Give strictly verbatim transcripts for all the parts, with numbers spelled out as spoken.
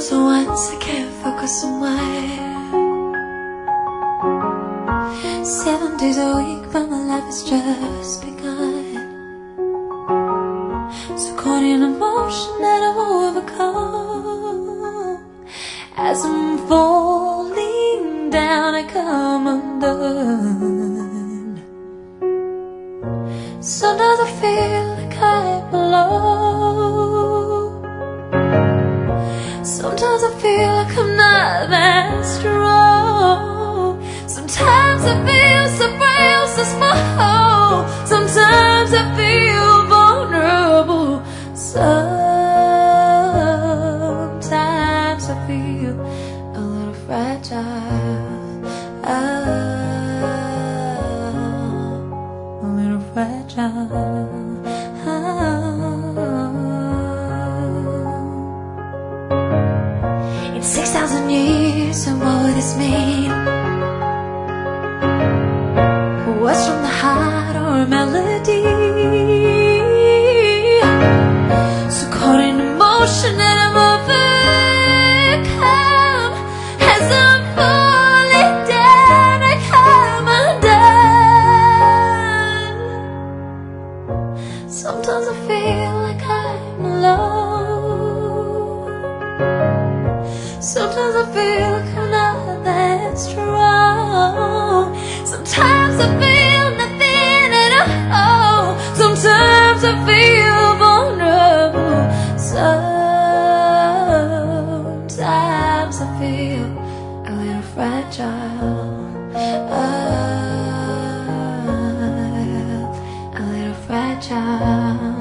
close once, I can't focus on my seven days a week, but my life has just begun. So caught in emotion that I've overcome. As I'm falling down, I come undone. Sometimes I feel like I'm alone. Sometimes I feel like I'm not that strong. Sometimes I feel so frail, so small. Sometimes I feel vulnerable. Sometimes I feel a little fragile, a little fragile. In six thousand years, and what would this mean? What's from the heart or a melody? So caught in emotion that I'm overcome. As I'm falling down, I come undone. Sometimes I feel like I'm alone. Sometimes I feel like I'm not that strong. Sometimes I feel nothing at all. Sometimes I feel vulnerable. Sometimes I feel a little fragile, a little fragile.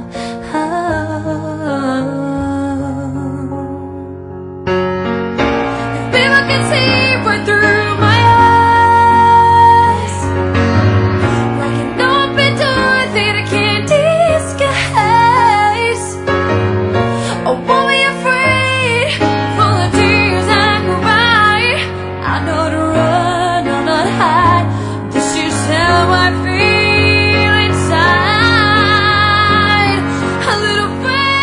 If people can see right through my eyes, like an open door that I can't disguise, I won't be afraid, full of tears I cry. I know to run or not hide. This is how I feel inside. A little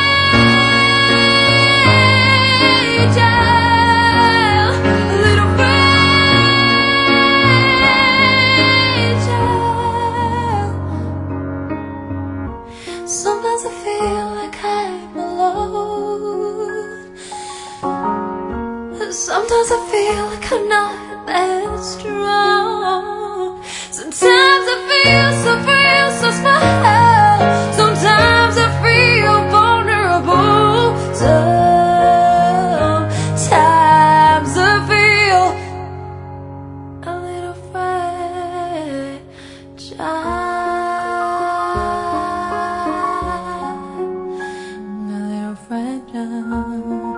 fragile, a little fragile. Sometimes I feel like I'm alone. Sometimes I feel like I'm not that strong. Sometimes I feel so frail, so small. Sometimes I feel vulnerable. Sometimes I feel a little fragile, a little fragile.